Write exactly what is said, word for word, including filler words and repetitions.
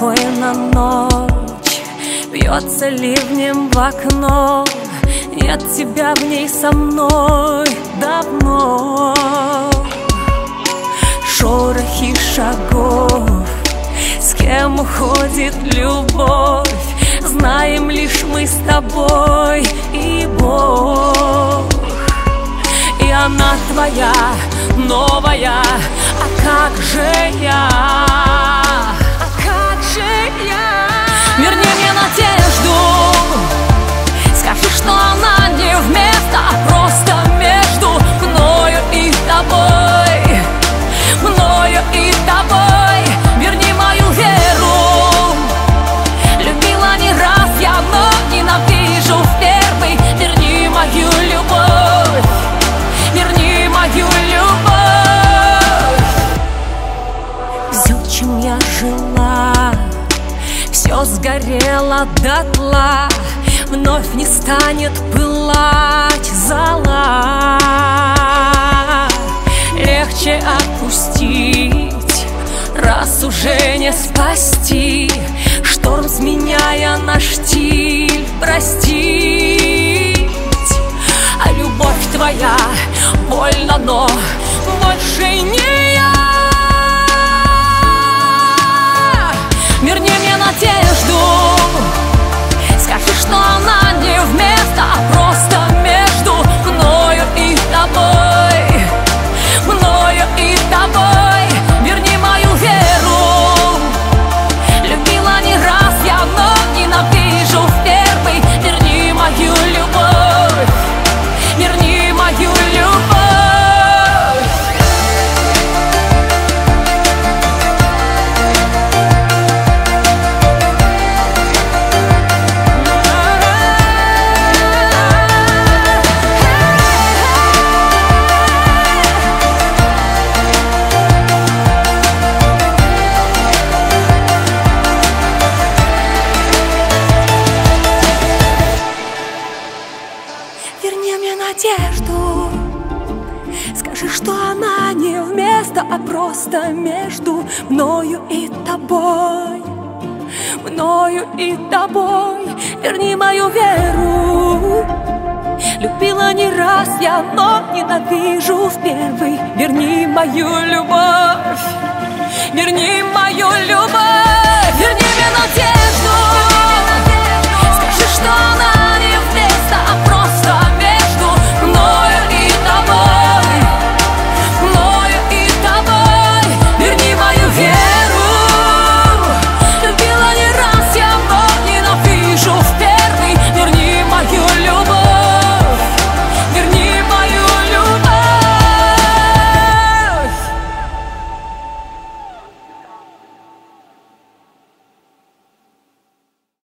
спокойно ночь бьется ливнем в окно. Нет тебя в ней со мной давно. Шорохи шагов, с кем уходит любовь, знаем лишь мы с тобой и Бог. И она твоя, новая, а как же я? А как же я? Верни мне надежду, скажи, что она не вместо, а просто между мною и тобой, мною и тобой. Верни мою веру, любила не раз я, но ненавижу в первый. Верни мою любовь, верни мою любовь. Все, чем я жила, все сгорело дотла, вновь не станет пылать зола. Легче отпустить, раз уже не спасти, шторм сменяя наш стиль, простить. А любовь твоя больно, но больше не я. Верни мне надежду, скажи, что она не вместо, а просто между мною и тобой, мною и тобой. Верни мою веру, любила не раз я, но ненавижу в первый. Верни мою любовь, верни мою любовь. Верни мне надежду, скажи, что она не вместо, а просто между мною и тобой, мною и тобой. Верни мою веру, любила не раз я, но ненавижу в первый. Верни мою любовь, верни мою любовь.